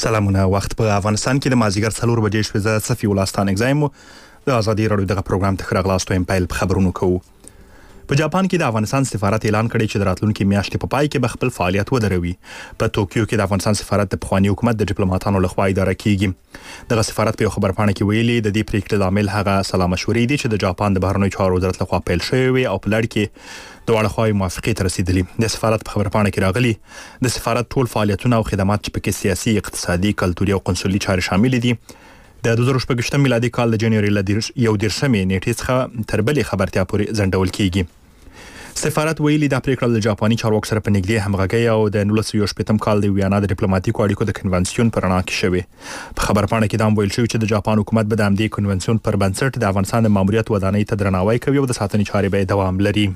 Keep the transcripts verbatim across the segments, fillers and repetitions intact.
سلامونه. وخت په افغانستان کې د مازیګر څلور بجې شوې. زه صفي الله ستانک زایم د ازادي راډیو دغه پروګرام ته ښه راغلاست. وایم پیل په خبرونو کوو. په جاپان کې د افغانستان سفارت اعلان کړی چې د راتلونکي میاشتې په پای کې به خپل فعالیت ودروي. په توکیو کې د افغانستان سفارت د پخواني حکومت د ډیپلوماټانو لخوا اداره کیږي. دغه سفارت په خبرپاڼه کې ویلي د دې پریکړې لامل هغه سلا مشورې دي چې د جاپان د بهرنیو چارو وزارت لخوا پیل شوې وي او په لړ کې دواړه خواوې موافقې ته رسیدلي. د سفارت په خبرپاڼه کې راغلي د سفارت ټول فعالیتونه او خدمات چې پکې سیاسي، اقتصادي، کلتوري او قنصلي چارې شامل دي د دوه زره شپږ میلادي کال د جنوري ل یو دېرشمې نیټې څخه تر بلې خبرتیا پورې ځنډول کیږي. سفارت ویلي دا پریکړه د جاپاني چارواکو سره په نږدې همغږۍ او د نولس سوه شپږم کال د ویانا د ډیپلوماټیکو اړیکو د کنونسیون پر رڼا کې شوې. په خبرپاڼه کې دا هم ویل شوی چې د جاپان حکومت به د همدې کنونسیون پر بنسټ د افغانستان د ماموریت ودانۍ ته درناوی کوي او د ساتنې چارې به دوام لري.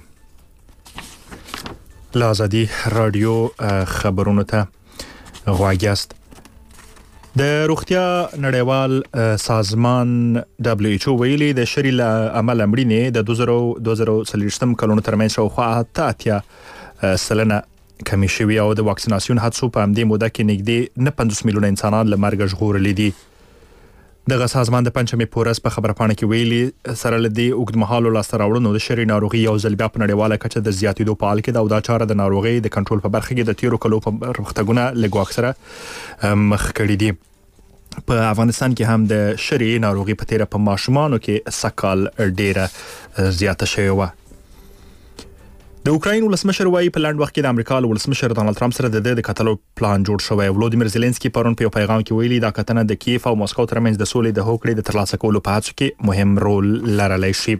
له ازادي راډیو خبرونو ته غواړئ است. د روغتیا نړیوال سازمان دبليو ایچ او ویلي د شری له عمل مړینې د دوه زره څلوېښتم کلونو ترمنځ شاوخوا اته اتیا سلنه کمې شوي او د واکسیناسیون هڅو په همدې موده کې نږدې نه پنځوس میلیونه انسانان له مرګه ژغورلي دي. دغه سازمان د پنځمې په ورځ په خبرپاڼه کې ویلي سره له دې اوږدمهالو لاسته راوړنو د شری ناروغي یو ځل بیا په نړیواله کچه د زیاتېدو په حال کې ده او دا چاره د ناروغۍ د کنټرول په برخه کې د تیرو کلو پرمختګونه له ګواښ سره مخ کړي دي. په افغانستان کې هم د شری ناروغي په تیره په ماشومانو کې سکال ډیره زیاته شوې وه. د اوکراین ولسمشر وايي په لاندې وخت کې د امریکا له ولسمشر ډانلډ ټرمپ سره د د کتلو پلان جوړ شوی. ولودیمیر زيلنسکي پرون په یو پیغام کې ویلي دا کتنه د کیف او مسکو ترمنځ د سولې د هوکړې د ترلاسه کولو په هڅو کې مهم رول لرلی شي.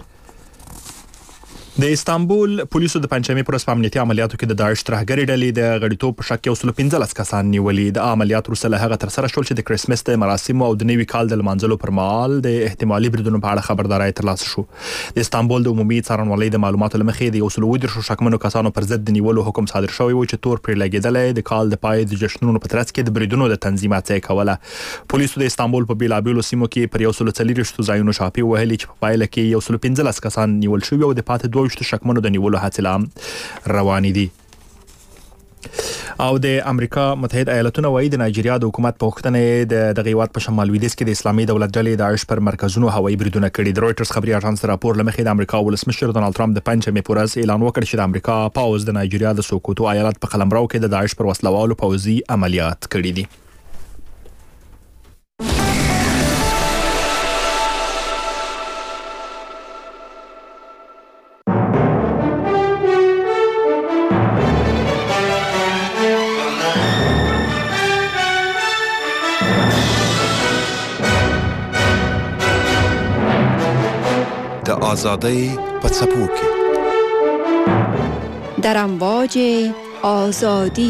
د استانبول پولیسو د پنځمې پر ورځ په امنیتي عملیاتو کې د داعش ترهګرې ډلې د غړیتوب په شک یو سل پنځلس کسان نیولي. د عملیات وروسته له هغه ترسره شول چې د کرسمس د مراسمو او د نوي کال د لمانځلو پر مهال د احتمالي بریدونو په اړه خبرداری ترلاسه شو. د استانبول د عمومي څارنوالۍ د معلوماتو له مخې د یو سل اووه دېرشو شکمنو کسانو پر ضد د نیولو حکم صادر شوی و چې تور پرې لګېدلی د کال د پای د جشنونو په ترڅ کې د بریدونو د تنظیم هڅه یې کوله. پولیسو د استانبول په بېلابېلو سیمو کې پر یو سل څلېرویشتو ځایونو شاپې وهلي چې په پایله کې یو سل پنځلس کسان نیول شوي او د پاتې دوه ویشتو شکمنو د نیولو هڅې روانې دي. او د امریکا متحده ایالاتونه وايي د نایجیریا د حکومت په وختنه د دغه هیواد په شمال لویدیځ کې د اسلامي دولت ډلې داعش پر مرکزونو هوایي بریدونه کړي. د رويټرز خبري اژانس راپور لمخې د امریکا ولسمشر ډانلډ ټرمپ د پنځمې په ورځ اعلان وکړ چې د امریکا پاوز د نایجیریا د سوکوتو ایالت په قلمرو کې د داعش پر وسلوالو پوځي عملیات کړي دي. آزادی په څپو کې در امواج آزادی.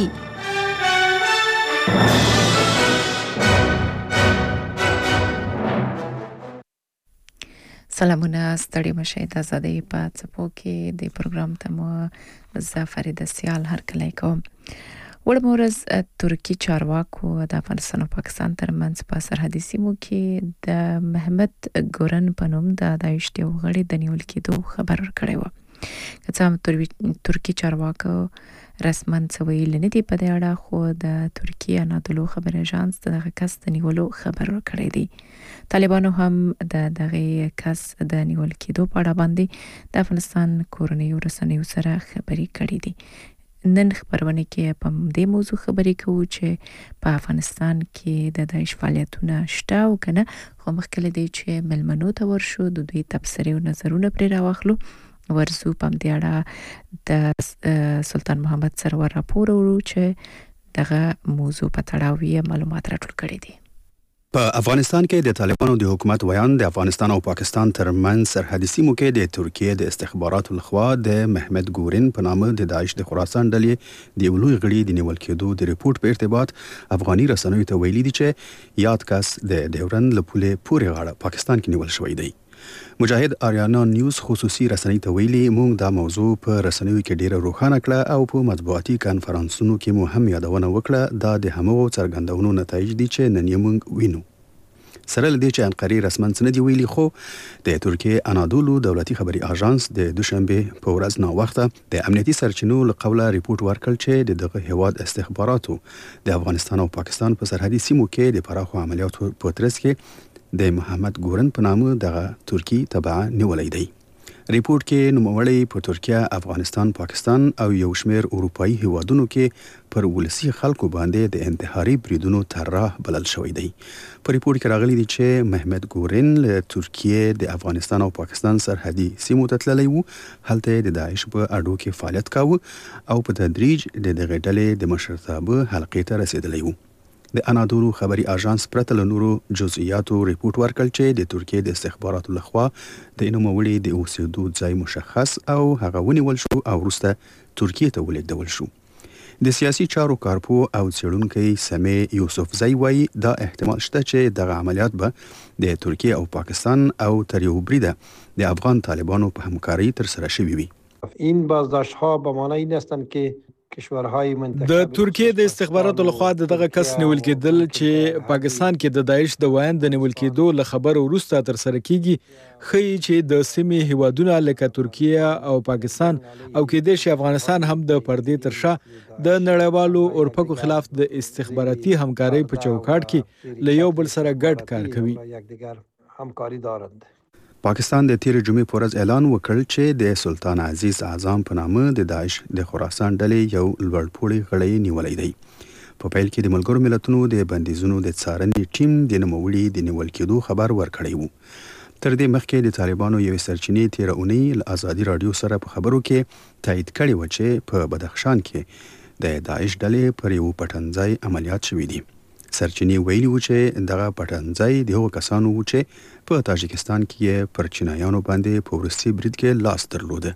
سلامونه، ستړي مشئ. د آزادی په څپو کې د پروګرام ته مو زه فریده سیال هرکلی کوم. وړمورز ترکی چارواکو د افغانستان او پاکستان ترمنځ په سرحدي سیمو کې د محمد ګورن په نوم د داعش د غړي د نیول کېدو خبر ورکړی و. که څه هم ترکی چارواکو رسما څه ویلي نه دي په دې اړه، خو د ترکیې انادولو خبر اژانس دغه کس د نیولو خبر ورکړی دی. طالبانو هم د دغه کس د نیول کېدو په اړه باندې د افغانستان کورنیو رسنیو سره خبرې کړې دي. نن خبرونه کې په دې موضوع خبرې کوو چې په افغانستان کې د داعش فعالیتونه شته او کنه، خو مخکې دی چې ملمنو ته ورشو د دوی تبصرې او نظرونه پرې راوخلو. ورزو په دې اړه د سلطان محمد سرور راپور ورو چې دغه موضوع په تړاو یې معلومات راټول کړي دي. په افغانستان کې د طالبانو د حکومت ویان د افغانستان او پاکستان ترمنځ سرحدي سیمو کې د ترکیې د استخباراتو لخوا د محمد ګورن په نامه د داعش د خراسان ډلې د یو لوی غړي د نیول کېدو د ریپورت په ارتباط افغاني رسنیو ته ویلي دي چې یاد کس د ډیورند له پولې پورې غاړه پاکستان کې نیول شوی دی. مجاهد آریانا نیوز خصوصي رسنۍ ته ویلي موږ دا موضوع په رسنیو کې ډیره روښانه کړه او په مطبوعاتي کانفرنسونو کې مو هم یادونه وکړه. دا د همغو څرګندونو نتایج دي چې نن یې موږ وینو. سره لدې چې انقرې رسماً څه نه دی ویلي، خو د ترکیه انادولو دولتي خبري اژانس د دوشنبه په ورځ نا وخته د امنیتي سرچینو له قوله ریپورت ورکړ چې د دغه هیواد استخباراتو د افغانستان او پاکستان په سرحدي سیمو کې د پراخو عملیاتو په ترڅ کې د محمد ګورن په نامه دغه ترکی تبع نیولې دی. ریپورت کې نوموړی په ترکیه، افغانستان، پاکستان او یو شمېر اروپایي هیوادونو کې پر ولسي خلکو باندې د انتحاري بریدونو طراح بلل شوی دی. په ریپورت کې راغلی دی چې محمد ګورن له ترکیه د افغانستان او پاکستان سرحدي سیمو ته تللی و، هلته د داعش په اډو کې فعالیت کاوه او په تدریج د دغه ډلې د مشرتابه حلقې ته رسیدلی و. د انادولو خبري اژانس پرته له نورو جزئیاتو ریپورت ورکړ چې د ترکیه د استخباراتو لخوا د نوموړي د اوسېدو ځای مشخص او هغه ونیول شو او وروسته ترکیه ته ولېږدول شو. د سیاسي چارو کارپو او څېړونکی سمیع یوسفزی وایي دا احتمال شته چې دغه عملیات به د ترکیه او پاکستان او تر یو بریده د افغان طالبانو په همکاري ترسره شوي وي. این بازداشت‌ها به معنی این هستند که د ترکیه د استخباراتو لخوا دغه کس نیول کېدل چې پاکستان کې د داعش د وایند د نیول کېدو له خبر وروسته تر سره کیږي، خي چې د سیمې هیوادونه لکه ترکیه او پاکستان او کېدای شي افغانستان هم د پردې تر شا د نړیوالو اورپکو خلاف د استخباراتي همکارۍ په چوکاټ کې له یو بل سره ګډ کار کوي. پاکستان د تیر جمعې په ورځ اعلان وکړ چې د سلطان عزیز اعظم په نامه د داعش د خراسان ډلې یو لوړپوړی غړی نیولی دی. په پیل کې د ملګرو ملتونو د بندیزونو د څارنې ټیم د نوموړي د نیول کېدو خبر ورکړی و. تر دې مخکې د طالبانو یوې سرچینې تیر اونۍ له ازادي رادیو سره په خبرو کې تایید کړی و چې په بدخشان کې د داعش ډلې پر یو پټنځای عملیات شوي دي. سرچینې ویلي و چې دغه پټنځای د هغو کسانو و چې په تاجکستان کې پر چینایانو باندې په وروستي برید کې لاس درلوده.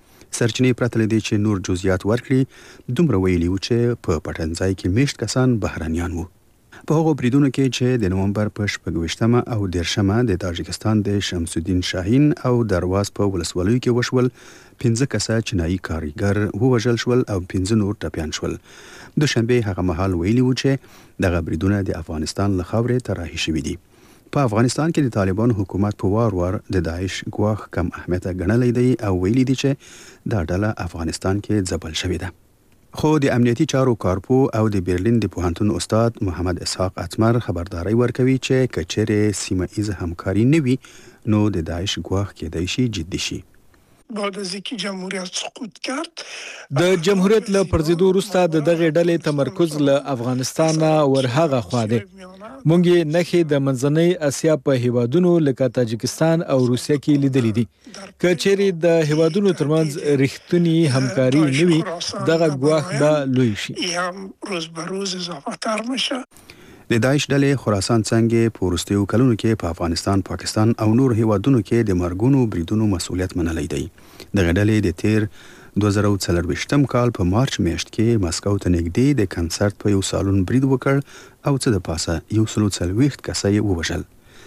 سرچینې پرته له دې چې نور جزئیات ورکړي، دومره ویلي و چې په پټنځای کې میشت کسان بهرانیان وو. په هغو بریدونو کې چې د نومبر په شپږ ویشتمه او دېرشمه د تاجکستان د شمس الدین شاهین او درواز په ولسوالیو کې وشول، پنځه کسه چینایي کارګر ووژل شول او پنځه نور ټپیان شول. دوشنبه هغه مهال ویلي و چې دغه بریدونه د افغانستان له خاورې تراحي شوي دي. په افغانستان کې د طالبان حکومت په وار وار د داعش ګواښ کم اهمیته ګڼلی دی او ویلي دي چې دا ډله افغانستان کې ځپل شوې ده. خو د امنیتي چارو کارپو او د برلین د پوهنتون استاد محمد اسحاق اتمر خبرداري ورکوي چې که چیرې سیمه ایزه همکاري نه وي نو د داعش ګواښ کېدای شي جدي شي. بعد از اینکه جمهوریت سقوط کرد د جمهوریت له پرځېدو وروسته د دغه ډلې تمرکز له افغانستان ورهغه خوا دی. مونږ یې نښې د منځنۍ اسیا په هیوادونو لکه تاجکستان او روسیه کې لیدلې دي. که چیرې د هیوادونو ترمنځ رښتونی همکاري نه وي، دغه ګواښ به لوی شي. هم روز به روز اضافه تر میشه. د داعش ډلې خراسان څنګه په وروستیو کلونو کې په افغانستان، پاکستان او نور هیوادونو کې د مرګونو بریدونو مسؤلیت منلی دی. دغه ډلې د تیر دوه زره څلرویشتم کال په مارچ میاشت کې مسکو ته نږدې د کنسرت په یو سالون برید وکړ او څه د پاسه یو سلو څلوېښت کسه یې ووژل.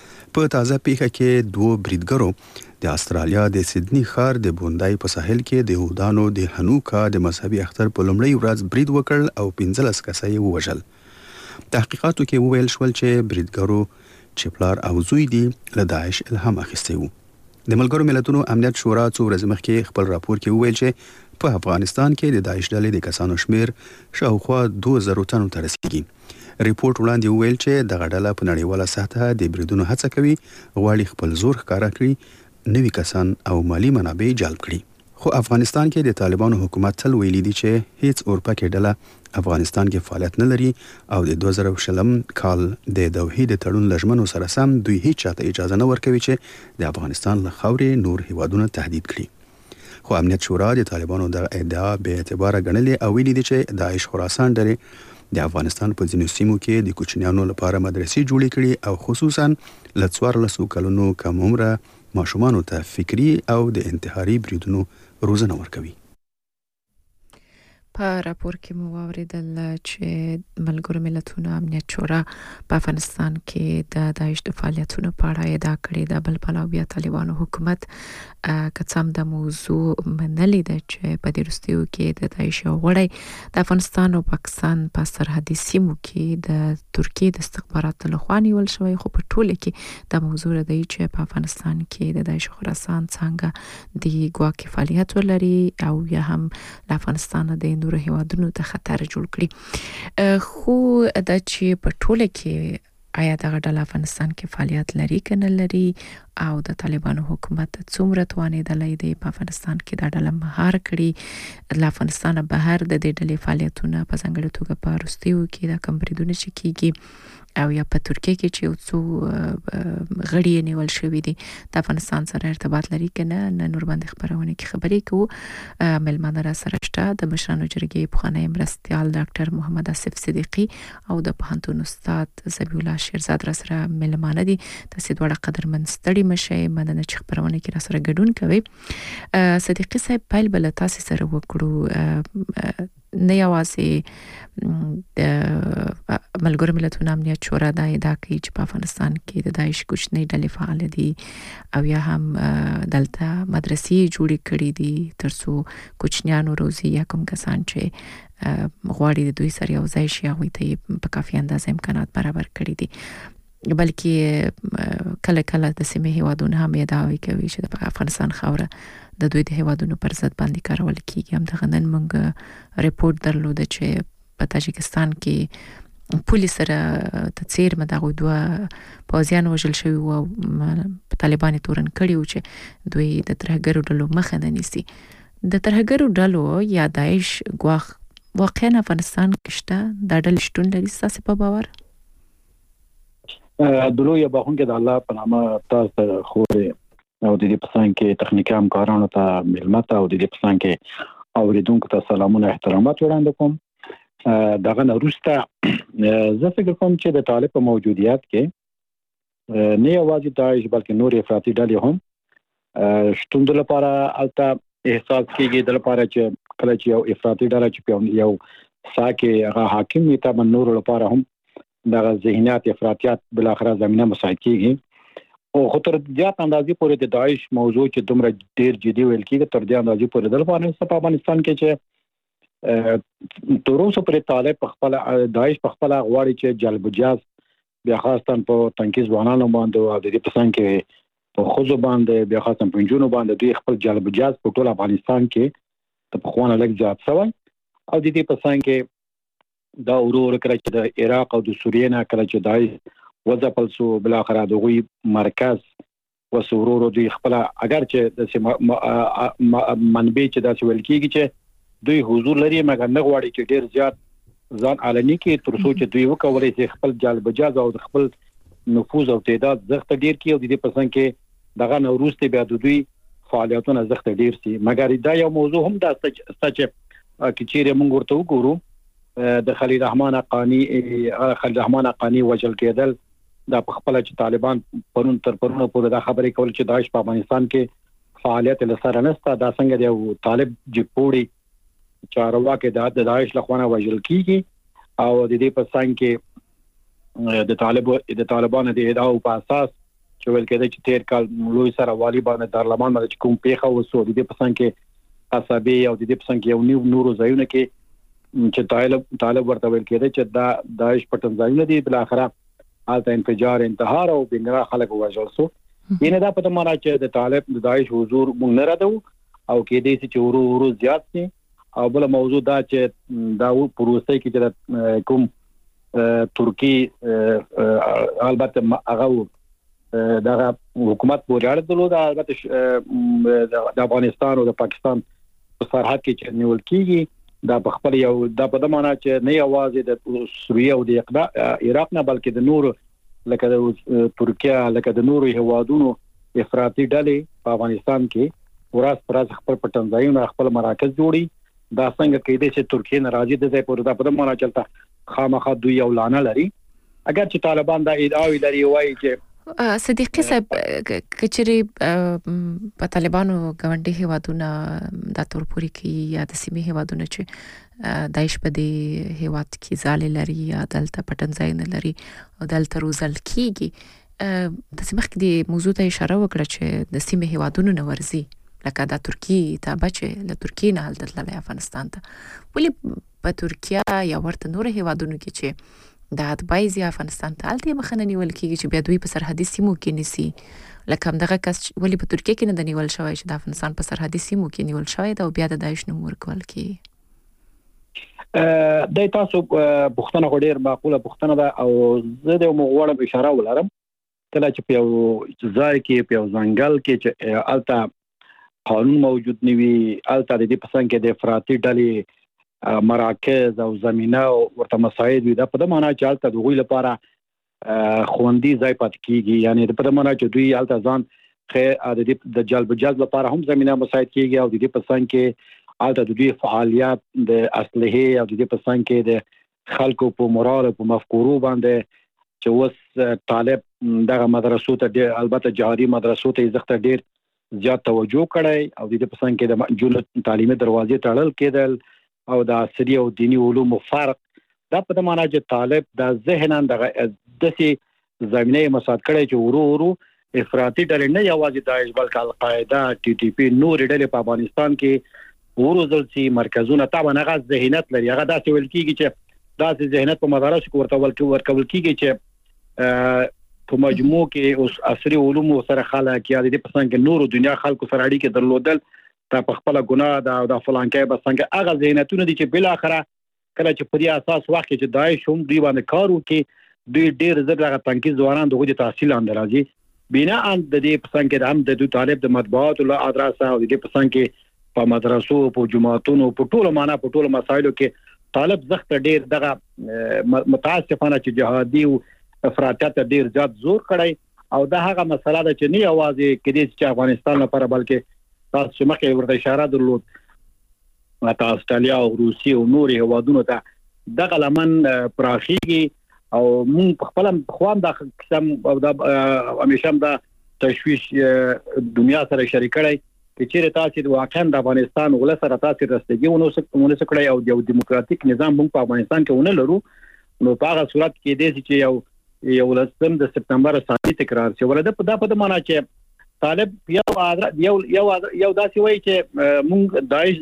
په تازه پیښه کې دوه بریدګرو د استرالیا د سیدني ښار د بوندای په ساحل کې د یهودانو د هنوکا د مذهبي اختر په لومړۍ ورځ برید وکړ او پنځلس کسه یې ووژل. تحقیقاتو کې وویل شول چې بریدګرو چې پلار او زوی دي له داعش الهام اخیستی وو. د ملګرو ملتونو امنیت شورا څو ورځې مخکې خپل راپور کې وویل چې په افغانستان کې د داعش ډلې د کسانو شمیر شاوخوا دوه زره تنو ته رسیدي. ریپورت وړاندې وویل چې دغه ډله په نړیواله سطحه د بریدونو هڅه کوي، غواړي خپل زور ښکاره کړي، نوي کسان او مالی منابع جلب کړي. خو افغانستان کې د طالبانو حکومت تل ویلي دي چې هیڅ اورپکې ډله افغانستان کې فعالیت نه لري او د دوه زره شلم کال د دوحې د تړون لژمنو سره سم دوی هیڅ چاته اجازه نه ورکوي چې د افغانستان له خاورې نور هیوادونه تهدید کړي. خو امنیت شورا د طالبانو د ادعا به اعتباره ګڼلې او ویلي دي چې داعش خراسان ډلې د افغانستان په ځینو سیمو کې د کوچنیانو لپاره مدرسې جوړې کړي او خصوصا له څوارلسو کلونو کم عمره ماشومانو ته فکري او د انتحاري بریدونو روزنه ورکوي. په راپور کې مو واوریدل چې ملګرو ملتونو امنیت شورا په افغانستان کې د داعش د فعالیتونو په اړه ادعا کړې ده. بل پلو بیا طالبانو حکومت که څه هم د موضوع منلې ده چې په دې وروستیو کې د داعش یو غړی د افغانستان او پاکستان په سرحدي سیمو کې د ترکیې د استخباراتو لخوا نیول شوی، خو په ټوله کې د موضوع دی چې په افغانستان کې د داعش خراسان څنګه د ګواکې فعالیت ولري او یا هم د افغانستان د نورو هیوادونو ته خطر جوړ کړي. خو د چې په ټوله کې آیا دغه ډله افغانستان کې فعالیت لري کنه لري او د طالبانو حکومت څومره توانیدلی دی په افغانستان کې دا ډله مهار کړي، له افغانستان بهر د دې ډلې فعالیتونه په ځانګړې توګه په وروستیو کې د کوم بریدونه چې کیږي او یا په ترکیه کې چې یو څو غړي نیول شوي دي د افغانستان سره ارتباط لري کنه. نن ور باندې خبرونه کې خبرې کوو. ملمانه را سره شته د مشرانو جرګې پخوانی مرستیال ډاکټر محمد اسف صدیقی او د پوهنتون استاد ذبیح الله شیرزاد را سره ملمانه دي. تاسو دواړه قدرمن ستړي مشه، مننه چې خبرونه کې را سره ګډون کوي. صدیقی صاحب پیل بل تاسو سره وکړو، نه یوازې د ملګرو ملتونو امنیت شورا دا ادعا کوي چې په افغانستان کې د داعش کوچنۍ ډلې فعال دي او یا هم دلته مدرسې جوړې کړې دي ترڅو کوچنیانو روزي یا کوم کسان چې غواړي د دوی سره یو ځای شي هغوی ته په کافي اندازه امکانات برابر کړي دي. بلکې کله کله د سیمې هیوادونه هم ادعاوې کوي چې د افغانستان خاوره د دوی د هیوادونو پر ضد باندې کارول کیږي. هم دغه نن موږ ریپورت درلوده چې په تاجکستان کې پولیس سره د څیرمه دغه دوه پوځیان وژل شوي او طالبان تورن کړي و چې دوی د ترهګرو ډلو مخه نه نیسي. د ترهګرو ډلو یا داعش ګواښ واقعا افغانستان کې شته؟ دا ډلې شتون لري ستاسو په باور؟ دلو یا باخون کې د الله په نامه تاسو خوري او د دې پسان کې تخنیکي همکارانو ته ملمت او د دې پسان کې اوریدونکو ته سلامونه احترامات وړاندې کوم. دغه نورسته زه فکر کوم چې د طالب په موجودیت کې نه یوازې داعش بلکې نور افراطي ډلې هم شتون د لپاره الته احساس کیږي د لپاره چې کله چې یو افراطي ډله چې یو ساکه هغه حاکم وي ته نور لپاره هم دغه ذهنیت افراطیات بل اخره زمينه مساعد کیږي او خطر زیات اندازې پورې د داعش موضوع چې دومره ډیر جدي ویل کیږي تر دې اندازې پورې د لپاره په افغانستان کې چې تروسو پر طالب په خپل داعش په خپل غواړي چې جلب جاز بیا خاصتن په تنکیز ځوانانو باندې او د دې پسند کې په خوځو باندې بیا خاصتن په جنونو باندې دوی خپل جلب جاز په ټول افغانستان کې د خوانه لګ زیات شوی او د دې پسند کې دا ورور کړی چې د عراق او د سوریې نه کړی چې دای وځپل سو بل اخر د غوي مرکز وسورورو دوی خپل اگر چې د منبع چې د سوال کیږي چې دوی حضور لري مګر نه غواړي چې ډیر زیات ځان علني کې تر څو چې دوی وکولای شي خپل جلب جاز او خپل نفوذ او تعداد زغت ډیر کی او د دې پسند کې دغه نوروز ته بیا د دوی فعالیتونه زغت ډیر سي مګر دا یو موضوع هم دا چې کچېره موږ ورته وګورو د خلیل رحمان حقانی خلیل رحمان حقانی وجل کېدل د خپل چې طالبان پرون تر پرونه پورې دا خبرې کول چې داعش په افغانستان کې فعالیت لسره نسته دا څنګه دی طالب جپوړي چارواکي د داعش لخوا وجل کیږي او د دې په څنګه کې د طالب د طالبانو د ادعاو په اساس چې ول کېده چې تیر کال لوی سره والی باندې دارلمان باندې کوم پیښه وسو د دې په څنګه کې عصبي او د دې په څنګه یو نیو نورو ځایونه کې چې طالب طالب ورته ویل کېده چې دا داعش پټن ځایونه دي بل اخره حالت انفجار انتحار او بنګرا خلک وژل سو ینه دا په معنا چې د طالب د داعش حضور مونږ نه راځو او کې دې چې ورو ورو زیات شي او بل موضوع دا چې دا پروسه کې چې کوم ترکی البته هغه دا حکومت پورې اړه درلوده البته د افغانستان او د پاکستان په سرحد کې چې نیول کیږي دا په خپل یو دا په دمانه چې نه یوازې د سوریه او د عراق نه بلکې د نور لکه د ترکیه لکه د نور هیوادونو افراطي ډلې په افغانستان کې وراث پراز خپل پټنځایونه خپل مراکز جوړي دا څنګه کېدې چې ترکیه ناراضي ده په دا په دمانه چلتا خامخا دوی یو لانه لري اگر چې طالبان دا ادعاوی لري وایي چې صدیقی صاحب کچری په طالبانو غونډي هیوادونه د تورپوري کې یا د سیمې هیوادونه چې دایښ په دې هیواد کې ځالې لري یا دلته پټنځای نه لري او دلته روزل کیږي د سیمه کې د موضوع ته اشاره وکړه چې د سیمې هیوادونو نه ورزي لکه د ترکیه ته بچي له ترکیه نه حالت له افغانستان ته ولې په ترکیه یا ورته نور هیوادونو کې چې د اتباعي افغانستان ته الته مخنه نیول کیږي چې بیا دوی په سرحدي سیمو کې نیسي لکه همدغه کس ولې په ترکیه کې نه د نیول شوی چې د افغانستان په سرحدي سیمو کې نیول شوی دا او بیا د داعش نوم ورکول کیږي. د تاسو پوښتنه غوډیر معقوله پوښتنه ده او زه د مغوړم اشاره ولرم کله چې په یو ځای کې په یو ځنګل کې چې الته قانون موجود نوي الته د دې پسند کې د افراطي ډلې مراکز او زمينه ورته مساعد وي دا په دې معنی چې الته د غوي لپاره خوندي ځای پات کیږي یعنی په دې معنی چې دوی الته ځان خې د جلب جذب لپاره هم زمينه مساعد کیږي او د دې پسند کې الته د دوی فعالیت د اصله او د دې پسند کې د خلکو په مورال او په مفکورو باندې چې وس طالب دغه مدرسو ته البته جهادي مدرسو ته زخت ډیر زیات توجه کړی او د دې پسند کې د جول تعلیمي دروازې تړل کېدل او د عصري او دینی علوم فرق دا په معنا چې طالب د ذهنن دغه دسي زمينه مساعد کړي چې ورو ورو افراطي ډلې نه یوازې داعش بلکې القاعده ټي ټي پی نور ډلې په افغانستان کې ورزل سي مرکزونه طبعا هغه ذهنیت لري هغه داسې ویل کیږي چې داسې ذهنیت په مدارس کې ورته ورکول کیږي چې په مجموع کې اوس عصري علوم سره خلک یا د پسند کې نور دنیا خلکو سره اړیکې درلودل ته په خپل ګناه دا د فلانکې بس څنګه هغه ذهنیتونه دي چې بل اخره کله چې په دې اساس وخت کې چې داعش هم دی باندې کار وکړي دوی ډېر زړه تنکي ځوانان دغه تحصیل اندرازي بنا ان د دې پسند کې هم د طالب د مطبوعات له ادرسه او د دې پسند کې په مدرسو په جماعتونو په ټولو معنا په ټولو مسایلو کې طالب زخت ډېر دغه متاسفانه چې جهادي او افراطیت ډېر زیات زور کړی او دا هغه مسله ده چې نه یوازې کېدې چې افغانستان لپاره بلکې تاسو مخکې ورته اشاره درلود ماته استرالیا او روسیه او نور هیوادونو ته دغه لمن پراخيږي او مون خپل خوان د قسم او د همیشه د تشویش دنیا سره شریک کړي چې چیرې تاسو د واقعا د افغانستان ول سره تاسو رسېږي ونو څه کړی او د دیموکراتیک نظام موږ په افغانستان کې ونه لرو نو په هغه صورت کې د چې یو یو لسم د سپتمبر ثاني تکرار شي ولدا په دغه معنا چې طالب یو یو یو یو داسې وایي چې موږ داعش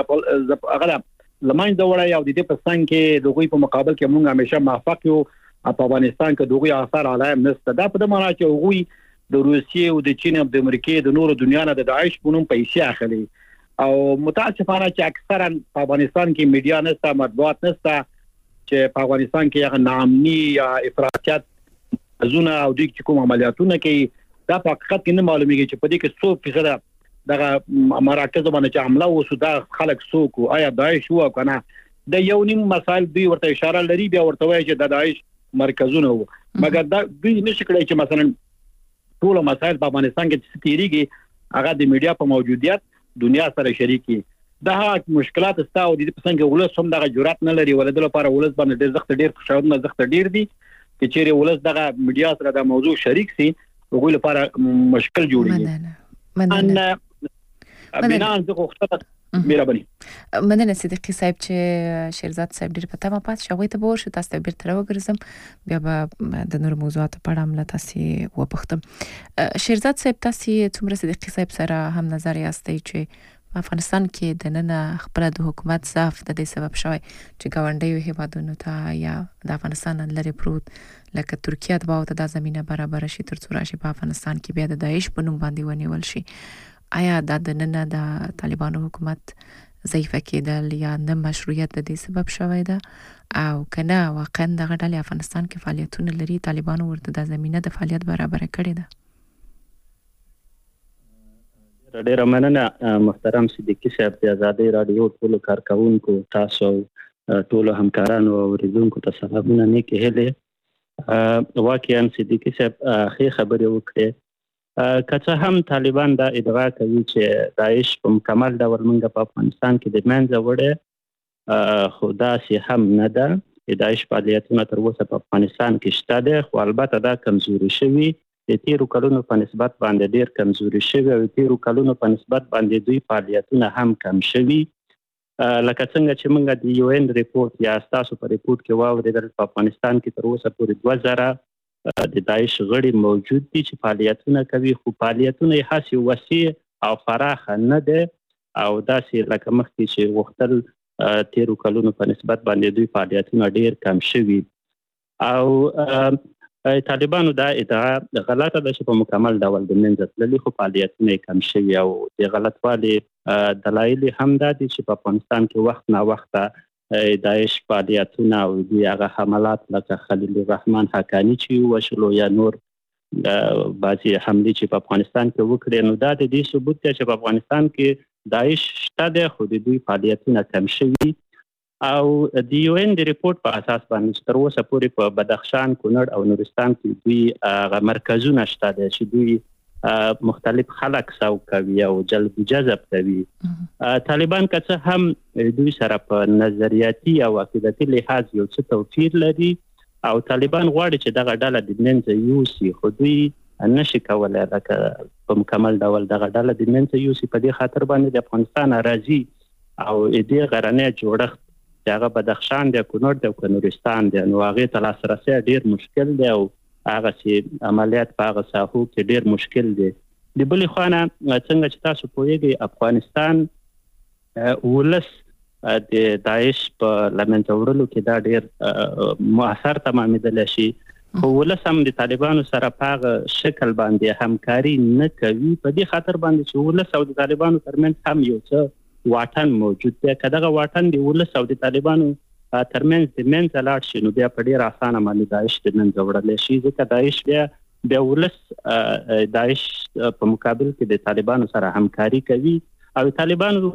هغه لمن دا وړای او د دې په څنګه کې دغه په مقابل کې موږ همیشه موافق یو په افغانستان کې دغه اثر علایم نشته دا په معنا چې وګوي د روسیې او د چین او د امریکا د نورو دنیا نه د داعش په نوم پیسې اخلي او متاسفانه چې اکثرا په افغانستان کې میډیا نشته مطبوعات نشته چې په افغانستان کې هغه نامني یا افراطیت زونه او د کوم عملیاتونه کې دا په حقیقت کې نه معلومیږي چې په دې کې څو فیصد دغه مراکز باندې چې عمله وسو دا خلک څوک آیا داعش وو کنه د یو نیم مسائل دوی ورته اشاره لري بیا ورته وایي چې د داعش مرکزونه وو مګر دا دوی نشي کړی چې مثلا ټول مسائل په افغانستان کې ستېریږي هغه د میډیا په موجودیت دنیا سره شریکي دا مشکلات استاو دي په څنګه ولس هم دغه جرأت نه لري ولادت لپاره ولس باندې ډېر زخت ډېر خوشاله زخت ډېر دي چې چیرې ولس دغه میډیا سره د موضوع شریک سي وګړي لپاره مشکل جوړیږي مننه بنا ان زه خوشاله مهرباني مننه صدیقي صاحب چې شیرزاد صاحب ډېر په تمه پات شوی ته ورشو تاسو ته بیرته راوګرځم بیا به د نور موضوعاتو په اړه مله تاسو وپوښتم شیرزاد صاحب تاسو څومره صدیقي صاحب سره هم نظر یاستئ چې افغانستان کې د نن خپل د حکومت ضعف د دې سبب شوی چې گاونډیو هیوادونو ته یا د افغانستان لري پروت لکه ترکیه د باور ته د زمينه برابر شي تر څو راشي په افغانستان کې بیا د داعش په نوم باندې ونیول شي آیا د نن د طالبانو حکومت ضعیفه کېدل یا نه مشروعیت د دې سبب شوی ده او کنه واقعا د غډل افغانستان کې فعالیتونه لري طالبانو ورته د زمينه د فعالیت برابر کړي ده ډېر مننه محترم صدیقي صاحب د آزادۍ رادیو ټول کارکونکو تاسو ټول همکارانو او ریزونکو ته سلامونه نیکه هله واقعا صدیقي صاحب خې خبرې وکړې کچه هم طالبان دا ادعا کوي چې داعش په مکمل ډول موږ په افغانستان کې د منځه وړي خو دا سي هم نه ده داعش فعالیتونه تر اوسه په افغانستان کې شته ده خو البته دا کمزوري شوی د تیرو کلونو په نسبت باندې ډیر کمزوري شوی او تیرو کلونو په نسبت باندې دوی فعالیتونه هم کم شوی لکه څنګه چې موږ د یو ان ریپورت یا تاسو په ریپورت کې واورېدل په افغانستان کې تر اوسه پورې دوه زره د داعش غړي موجود دي چې فعالیتونه کوي خو فعالیتونه یې هسې وسیع او فراخ نه ده او داسې لکه مخکې چې وختل تیرو کلونو په نسبت باندې دوی فعالیتونه ډیر کم شوي او طالبانو دا ادعا غلطه ده چې په مکمل ډول د منځ تللي خو فعالیتونه کم شوي او د غلطوالي دلایل هم دا دي چې په افغانستان کې وخت نا وخت داعش فعالیتونه او د هغه حملات لکه خلیل الرحمن حقانی چې وشلو یا نور بعضي حملې چې په افغانستان کې وکړي نو دا د دې ثبوت دی چې په افغانستان کې داعش شته دی خو د دوی فعالیتونه کم شوي او د یو ان د ریپورت په اساس باندې تر اوسه پورې په بدخشان، کونړ او نورستان کې دوی مرکزونه شته دي چې دوی مختلف خلک ساو کوي او جلب جذب کوي. طالبان که څه هم دوی سره په نظریاتي او عقیدتي لحاظ یو څه توپیر لري او طالبان غواړي چې دغه ډله د منځه یوسي خو دوی نشي کولی لکه په مکمل ډول دغه ډله د منځه یوسي. په دې خاطر باندې د افغانستان اراضي او دې غرنی جوړښت چې هغه بدخشان دی، کونړ دی او نورستان دی نو هغې ته لاسرسی ډېر مشکل دی او هغه چې عملیات په هغه ساحو کې ډېر مشکل دی. د بلې خوا نه څنګه چې تاسو پوهېږئ افغانستان ولس د داعش په له منځه وړلو کې دا ډېر مؤثر تمامېدلی شي خو ولس هم د طالبانو سره په هغه شکل باندې همکاري نه کوي په دې خاطر باندې چې ولس او د طالبانو ترمنځ هم یو څه واټن موجود دی. که دغه واټن د ولس او د طالبانو ترمنځ د منځه لاړ شي نو بیا په ډېر اسانه باندې داعش د منځه وړلی شي ځکه داعش بیا بیا ولس داعش په مقابل کې د طالبانو سره همکاري کوي او طالبانو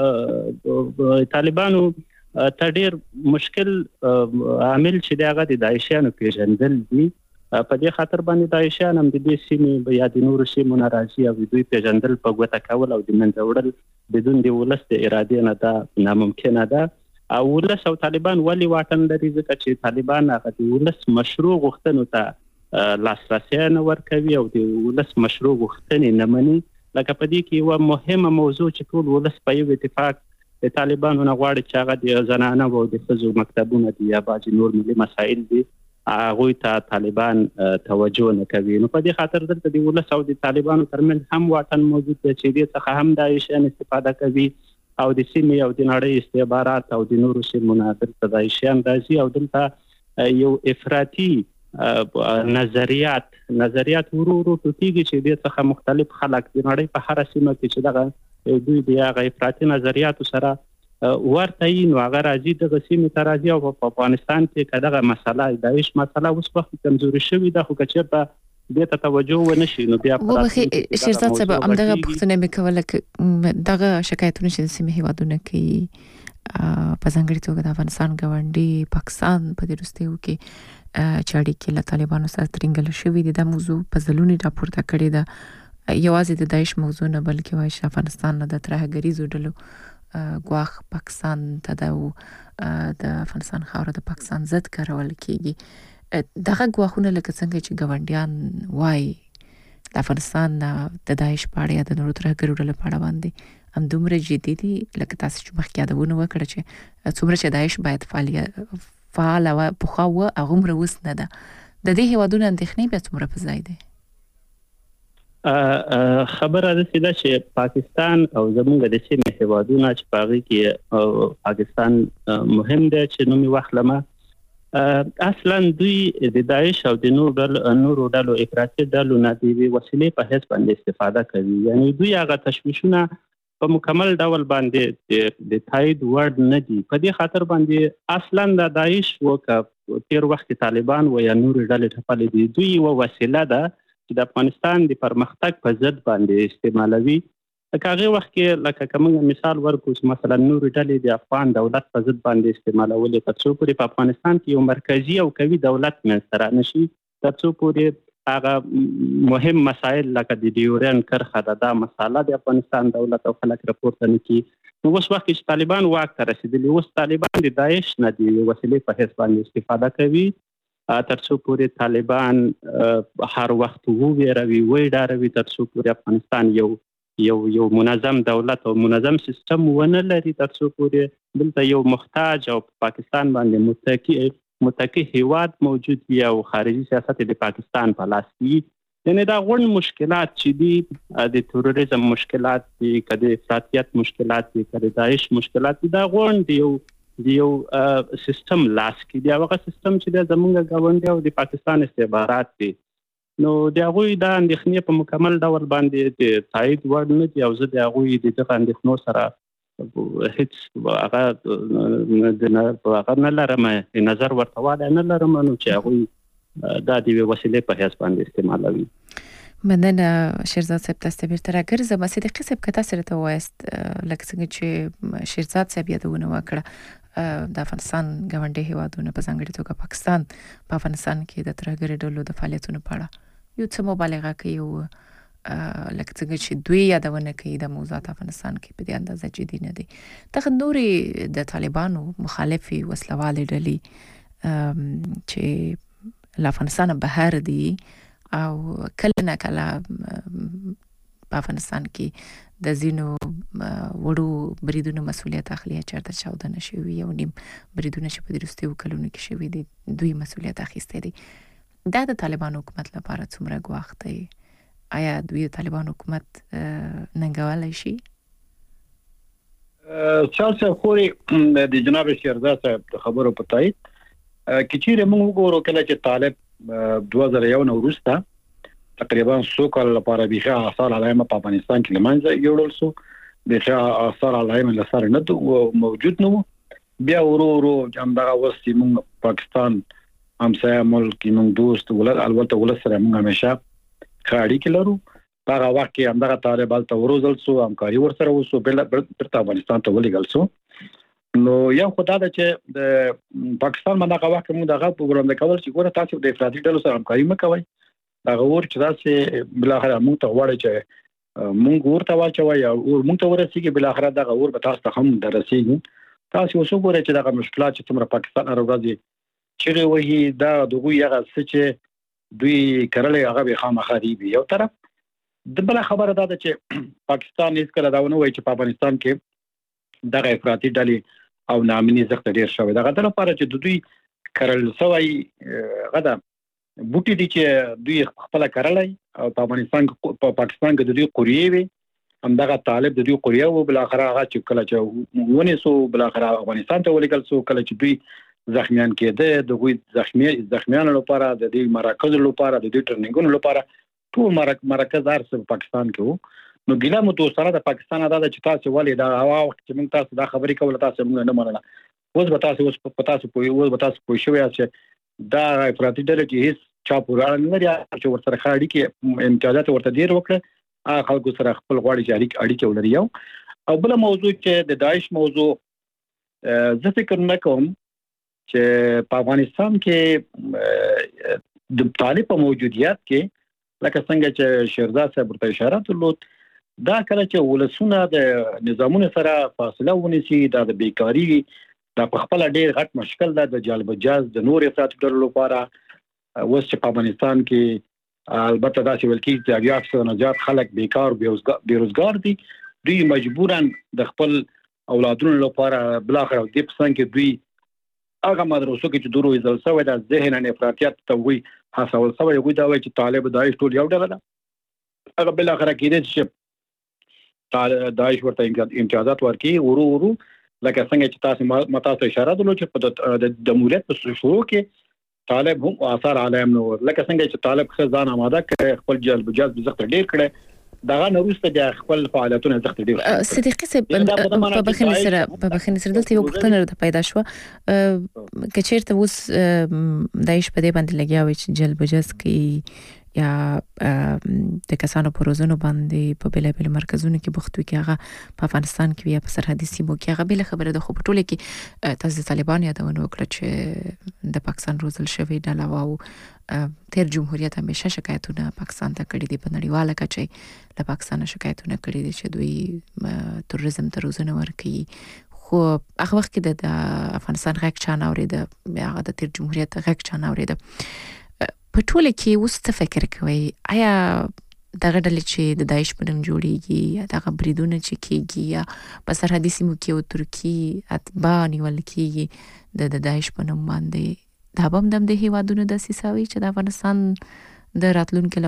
طالبانو ته ډېر مشکل عامل چې دی هغه د داعشیانو پیژندل دي. په دې خاطر باندې داعشیان هم د دې سیمې یا د نورو سیمو نه راځي او دوی پیژندل په ګوته کول او د منځه وړل بدون د ولس د ارادې نه دا ناممکنه ده. او ولس او طالبان ولې واټن لري ځکه چې طالبان هغه د ولس مشروع غوښتنو ته لاسرسی نه ورکوي او د ولس مشروع غوښتنې نه مني. لکه په دې کې یوه مهمه موضوع چې ټول ولس په یو اتفاق د طالبانو نه غواړي چې هغه د زنانه او د ښځو مکتبونه دي یا بعضې نور ملي مسایل دي هغوی ته طالبان توجه نه کوي. نو په دې خاطر دلته د ولس او د طالبانو ترمنځ هم واټن موجود دی چې دې څخه هم داعشیان استفاده کوي او د سیمې او د نړۍ استخبارات او د نورو سیمو نه دلته داعشیان راځي او دلته یو افراطي نظریات نظریات ورو ورو ټوټېږي چې دې څخه مختلف خلک د نړۍ په هره سیمه کې چې دغه دوی د هغه افراطي نظریاتو سره ورته یي نو هغه راځي دغه سیمې ته راځي او په افغانستان کې که دغه مسله داعش مسله اوس وخت کمزوري شوې ده خو که چېرته دې ته توجه ونه شي نو بیا وبخښئ شیرزاد صاحب همدغه پوښتنه مې کوله که دغه شکایتونه چې د سیمې هیوادونه کوي په ځانګړې توګه د افغانستان ګاونډي پاکستان په دې وروستیو کې چې اړیکې له طالبانو سره ترینګله شوي دي دا موضوع په ځلونې راپورته کړې ده یوازې د داعش موضوع نه بلکې وایي چې افغانستان نه د ترهګریزو ډلو ګواښ پاکستان ته د د افغانستان خاوره د پاکستان ضد کارول کیږي. دغه ګواښونه لکه څنګه چې ګاونډیان وایي د افغانستان د داعش په اړه یا د نورو ترهګرو ډلو په اړه باندې همدومره جدي دي لکه تاسو چې مخکې یادونه وکړه چې څومره چې داعش باید فعالیت فعاله وه پخوا وه هغومره اوس نه ده. د دې هیوادونو اندېښنې بیا څومره په ځای دی؟ خبره داسې ده چې پاکستان او زموږ د سیمې هیوادونه چې په هغې کې پاکستان مهم دی چې نوم یې واخلمه اصلا دوی د داعش او د نورو ډلو افراطي ډلو نه د یوې وسیلې په حیث باندې استفاده کوي. یعنې دوی هغه تشویشونه په مکمل ډول باندې د تایید وړ نه دي. په دې خاطر باندې اصلا د داعش و که تیر وخت کې طالبان و یا نورې ډلې ټپلې دي دوی یوه وسیله ده چې د افغانستان د پرمختګ په ضد باندې استعمالوي. لکه هغې وخت کې لکه که موږ مثال ورکړو چې مثلا نورې ډلې د افغان دولت په ضد باندې استعمالولې تر څو پورې په افغانستان کې یو مرکزي او قوي دولت منځته رانشي تر څو پورې هغه مهم مسایل لکه د ډیورین کرښه ده دا مساله د افغانستان دولت او خلک راپورته نه کړي. نو اوس وخت چې طالبان واک ته رسېدلي اوس طالبان د داعش نه د وسیلې په حیث باندې استفاده کوي تر څو پورې طالبان هر وخت وویروي ویډاروي تر څو پورې افغانستان یو یو یو منظم دولت او منظم سیستم ونه لري تر څو پورې دلته یو محتاج او پاکستان باندې متکی متکی هیواد موجود وي او خارجي سیاست د پاکستان په لاس کې. یعنې دا غوڼ مشکلات چې دي د تروریزم مشکلات دي که د افراطیت مشکلات دي که د داعش مشکلات دي دا غوڼ د یو د یو سیستم لاس کې دی. هغه سیستم چې د زمونږ ګاونډي او د پاکستان استخبارات دي، نو د هغوی د اندېښنې په مکمل ډول باندې د تایید وړ نه دي، او زه د هغوی د دغه اندېښنو سره هیڅ هغه هغه نه لرم، نظر ورته والی نه لرم، نو چې هغوی دا د یوې وسیلې په حیث باندې استعمالوي. مننه شیرزاد صاحب، تاسو بیرته راګرځم. صدیقي صاحب که تاسو راته ووایاست لکه څنګه چې شیرزاد صاحب یادونه وکړه د افغانستان ګاونډي هیوادونه په ځانګړې توګه پاکستان په افغانستان کې د ترهګرۍ ډلو د فعالیتونو په اړه یو څه مبالغه کوي، او لکه څنګه چې دوی یادونه کوي د موضوعات افغانستان کې په دې اندازه جدي نه دي. دغه نورې د طالبانو مخالفي وسلوالې ډلې چې له افغانستان بهر دي او کله نه کله په افغانستان کې د ځینو وړو بریدونو مسؤلیت اخلي، چېرته چاودنه شوي یو نیم بریدونه چې په وروستیو کلونو کې شوي دي دوی مسؤلیت اخیستی دی. دا د طالبانو حکومت لپاره څومره ګواښ دی؟ آیا دوی د طالبانو حکومت ننګولی شي؟ چال صاحب خوري د جناب شیرزاد صاحب د خبرو په تایید کې چیرې موږ وګورو کله چې طالب دوه زره یو نه وروسته تقریبا څو کال لپاره بيخي آثار علایمه په افغانستان کې لمنځه یوړل سو، بيخي آثار علایمه لسره نه موجود نو، بیا ورو ورو همدغه وسې موږ پاکستان همسایه ملک موږ دوست ولر البته ولر سره موږ همیشه خاړي کې لرو. هغه وخت کې همدغه طالب الته وروزل سو، همکاري ورسره وسو، بل برته افغانستان ته ولېګل سو. نو یو خدای دا چې د پاکستان باندې هغه وخت موږ دغه پروګرام وکول چې ګوره تاسو د افراطي ډلو سره همکاري مکوئ، هغه ور چې تاسو بل اخر موږ ته وړي چې موږ ورته واچوي او موږ ته ورسیږي، بل اخر دغه ور به تاسو ته هم درسیږي. تاسو اوس وګورئ چې دغه مشکلات چې څومره پاکستان راوځي چې وایي دا دغه یغه چې دوی کړلې هغه به خامخا دی. یو طرف د بل خبره دا ده چې پاکستان هیڅ کله دا ونه وایي چې په افغانستان کې دغه افراطي ډلې او نامني زخت ډیر شوی. دغه د لپاره چې د دوی کړل سوی غدا بوټي دي چې دوی خپل کړلای او په افغانستان په پاکستان کې د دوی قوریه وي، همدغه طالب د دوی قوریه او بل اخر هغه چې کله چې ونه سو بل اخر افغانستان ته ولګل سو، کله چې دوی زخمیان کېده د دوی زخمی زخمیانو لپاره د دې مراکز لپاره د دې ټرننګونو لپاره ټول مرکز ارس په پاکستان کې وو. نو ګیله مو دوستانه د پاکستان ادا چې تاسو ولې دا هوا وخت چې موږ تاسو دا خبرې کوله تاسو موږ نه منله، اوس به تاسو اوس په تاسو په اوس به تاسو په شویا چې دا افراطي ډلې چې هیڅ چا پورا نه لري چې ورسره خاړي کې امتیازات ورته ډیر وکړه، هغه خلکو سره خپل غواړي چې اړیکې اړیکې ولري. یو او بل موضوع چې د داعش موضوع زه فکر نه کوم چې په افغانستان کې د طالب په موجودیت کې لکه څنګه چې شیرزاد صاحب ورته اشاره درلود، دا کله چې ولسونه د نظامونو سره فاصله ونیسي دا د بیکاری د خپل ډیر غټ مشکل ده د جالب جاز د نور افراط ډلو لپاره. اوس چې په افغانستان کې البته دا چې ولکې چې بیا څو نه زیات خلک بیکار بیروزګار دي، دوی مجبورن د خپل اولادونو لپاره بل اخر د پسند کې دوی هغه مدرسو کې چې دورو ایزل سوی د ذهن ان افراطیت ته وي حاصل سوی وي دا وایي چې طالب داعش ټول یو ډله ده. هغه بل اخر کې دي چې داعش ورته امتیازات ورکړي ورو ورو لکه څنګه چې تاسو متاسو اشاره درلود چې په د جمهوریت په شروع کې طالب هم آثار عالم نو لکه څنګه چې طالب خزان آماده کړ خپل جلب جذب زخت ډیر کړي دغه نوروسته د خپل فعالیتونو زخت ډیر. صدیقي صاحب په بخښنې سره په بخښنې سره دلته یو پوښتنه راته پیدا شوه چې چیرته اوس داعش په دې باندې لګیا وي چې جلب جذب کې یا د کسانو په روزنو باندې په بېلابېلو مرکزونو کې بوخت وي، کې هغه په افغانستان کې یا په سرحدي سیمو کې هغه بله خبره ده، خو په ټوله کې تاسو د طالبانو یادونه وکړه چې د پاکستان روزل شوی ډله او تیر جمهوریت همیشه شکایتونه پاکستان ته کړي دي، په نړیواله کچه له پاکستان شکایتونه کړي دي چې دوی تروریزم ته روزنه ورکوي. خو هغه وخت کې د افغانستان غږ چا نه اورېده، هغه د تیر جمهوریت غږ چا نه اورېده. په ټوله کې اوس څه فکر کوئ؟ آیا دغه ډلې چې د داعش په نوم جوړیږي یا دغه بریدونه چې کیږي یا په سرحدي سیمو کې او ترکی اتباع نیول کیږي د داعش په نوم باندې، دا به هم د هیوادونو داسې سوي چې د افغانستان د راتلونکي